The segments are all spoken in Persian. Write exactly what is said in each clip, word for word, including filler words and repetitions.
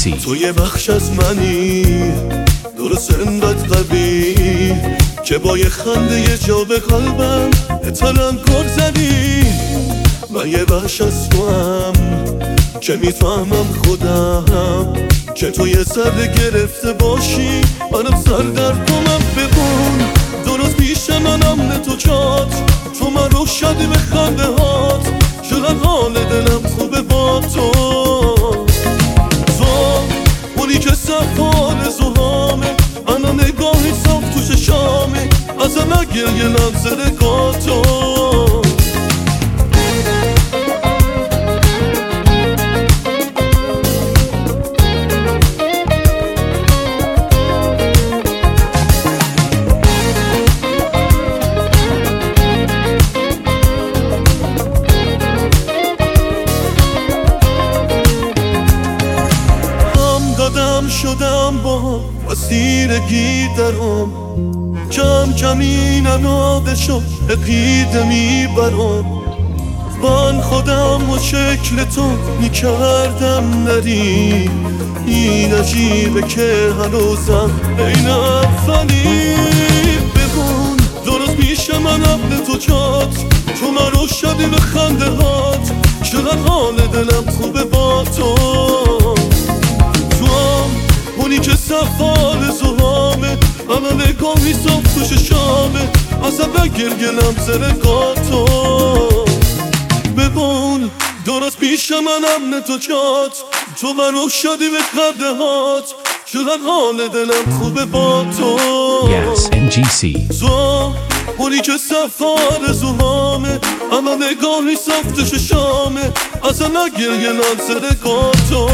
سی. تو یه بخش از منی، درست انقدر قوی که با یه خنده یه جا به قلبم اطلاً کار زدی. من یه بخش از تو هم که میفهمم خودم که تو یه سر گرفته باشی، منم سر در کنم ببون. درست پیش منم نه تو جات، تو من رو شدی به خنده هات. چقدر حال دلم خوبه با تو، تو اونی که سفال زهامه، انا نگاهی صاف تو چشامه، از انا گریه لنزه تو. شدم با وسیرگی درم، کم کم این اناده شد عقیده میبرم. من خودم و شکل تو میکردم نری، این عجیبه که هنوزم این اولی. ببون درست پیش من عبد تو جات، تو من رو شدی به خنده هات. چقدر حال دلم خوبه با تو، اونی که سفال زهامه، اما نگاهی صاف تو شامه، از اول گلگلم زرگاتو. ببون درست پیش منم نه تو جات، تو منو شدی به خنده هات. چقدر حال دلم خوبه با تو، Yes ام جی سی. تو اونی که سفال زهامه، اما نگاهی صاف تو شامه، از اول گلگلم زرگاتو.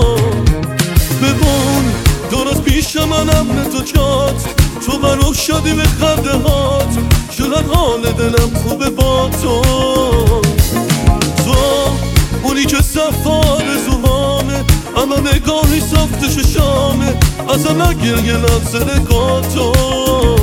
ببون درست پیش منم نه تو جات، تو منو شدی به خنده هات. چقدر حال دلم خوبه با تو، تو اونی که سفال زهامه، اما نگاهی صاف تو شامه، از اما گریه لنزه تو.